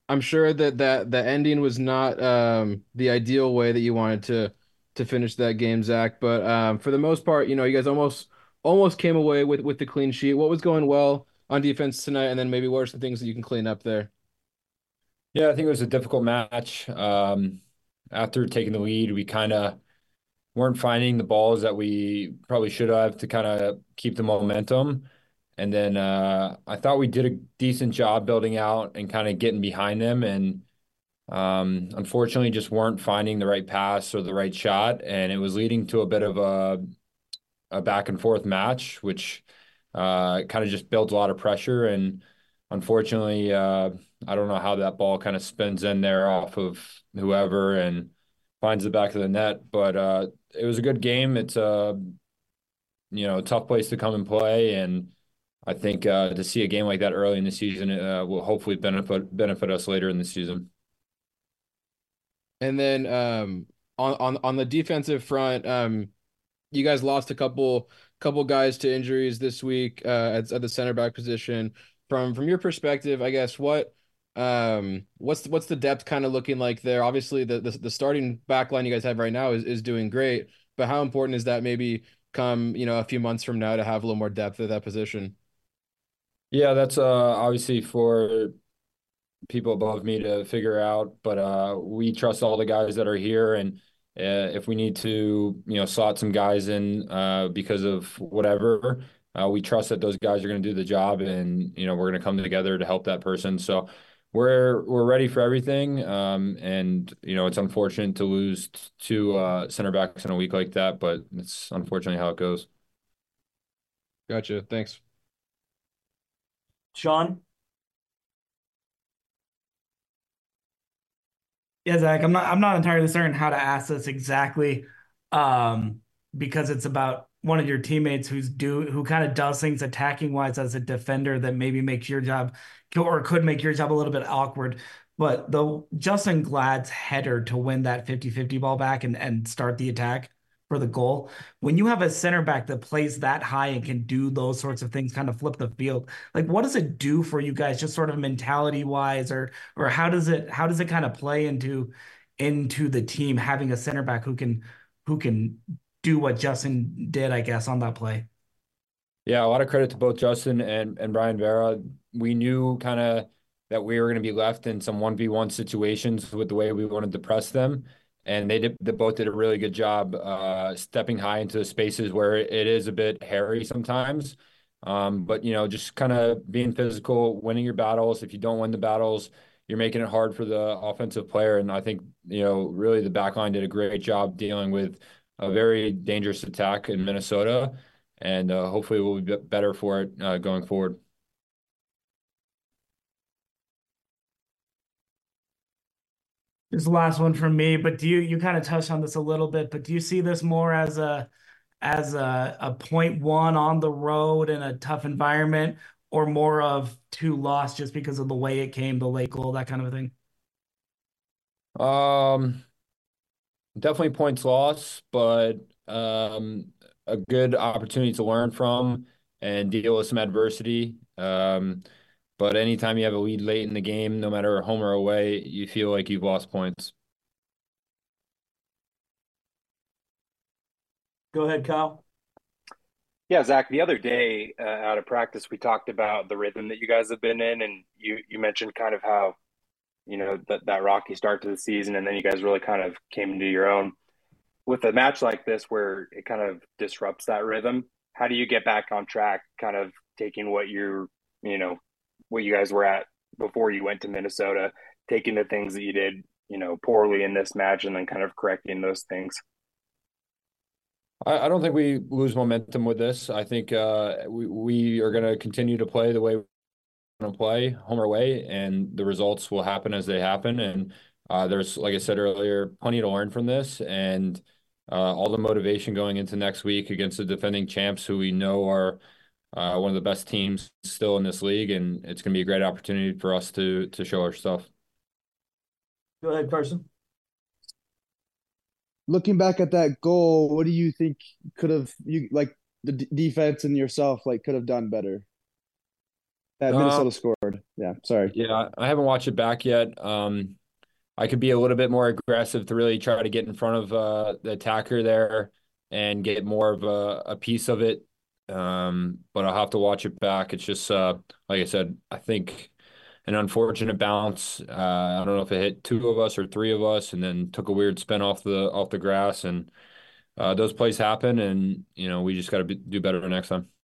I'm sure that the ending was not the ideal way that you wanted to finish that game, Zach. But for the most part, you guys almost came away with the clean sheet. What was going well on defense tonight, and then maybe what are some things that you can clean up there? Yeah, I think it was a difficult match. After taking the lead, we kind of weren't finding the balls that we probably should have to kind of keep the momentum. And then I thought we did a decent job building out and kind of getting behind them. And unfortunately, just weren't finding the right pass or the right shot. And it was leading to a bit of a back and forth match, which kind of just built a lot of pressure. And unfortunately, I don't know how that ball kind of spins in there off of whoever and finds the back of the net. But it was a good game. It's a tough place to come and play, and I think to see a game like that early in the season will hopefully benefit us later in the season. And then on the defensive front, you guys lost a couple guys to injuries this week at the center back position. From your perspective, I guess what's the depth kind of looking like there? Obviously, the starting back line you guys have right now is doing great, but how important is that maybe come a few months from now to have a little more depth at that position? Yeah, that's obviously for people above me to figure out, but we trust all the guys that are here, and if we need to, slot some guys in because of whatever, we trust that those guys are going to do the job, and we're going to come together to help that person. So we're ready for everything, and it's unfortunate to lose two center backs in a week like that, but it's unfortunately how it goes. Gotcha. Thanks. Sean? Yeah, Zach, I'm not entirely certain how to ask this exactly, um, because it's about one of your teammates who kind of does things attacking wise as a defender that maybe makes your job or could make your job a little bit awkward. But the Justin Glad's header to win that 50-50 ball back and start the attack for the goal. When you have a center back that plays that high and can do those sorts of things, kind of flip the field, like what does it do for you guys, just sort of mentality wise, or how does it kind of play into the team having a center back who can do what Justin did, I guess, on that play? Yeah, a lot of credit to both Justin and Brian Vera. We knew kind of that we were going to be left in some 1v1 situations with the way we wanted to press them. And they both did a really good job stepping high into spaces where it is a bit hairy sometimes. But just kind of being physical, winning your battles. If you don't win the battles, you're making it hard for the offensive player. And I think, really the back line did a great job dealing with a very dangerous attack in Minnesota, and hopefully we'll be better for it going forward. This the last one from me, but do you kind of touched on this a little bit, but do you see this more as a point one on the road in a tough environment, or more of two loss just because of the way it came, the late goal, that kind of a thing? Um, Definitely points loss, but a good opportunity to learn from and deal with some adversity. But anytime you have a lead late in the game, no matter home or away, you feel like you've lost points. Go ahead, Kyle. Yeah, Zach, the other day out of practice, we talked about the rhythm that you guys have been in, and you mentioned kind of how, that rocky start to the season, and then you guys really kind of came into your own. With a match like this where it kind of disrupts that rhythm, how do you get back on track, kind of taking you know, what you guys were at before you went to Minnesota, taking the things that you did, poorly in this match and then kind of correcting those things? I don't think we lose momentum with this. I think we are going to continue to play the way we want to play, home or away, and the results will happen as they happen. And there's, like I said earlier, plenty to learn from this, and all the motivation going into next week against the defending champs, who we know are one of the best teams still in this league, and it's going to be a great opportunity for us to show our stuff. Go ahead, Carson. Looking back at that goal, what do you think could have you like the defense and yourself like could have done better that Um, Minnesota scored? Yeah. Yeah, sorry. Yeah, I haven't watched it back yet. I could be a little bit more aggressive to really try to get in front of the attacker there and get more of a piece of it. But I'll have to watch it back. It's just like I said, I think an unfortunate bounce. I don't know if it hit two of us or three of us, and then took a weird spin off the grass. And those plays happen, and we just got to do better next time.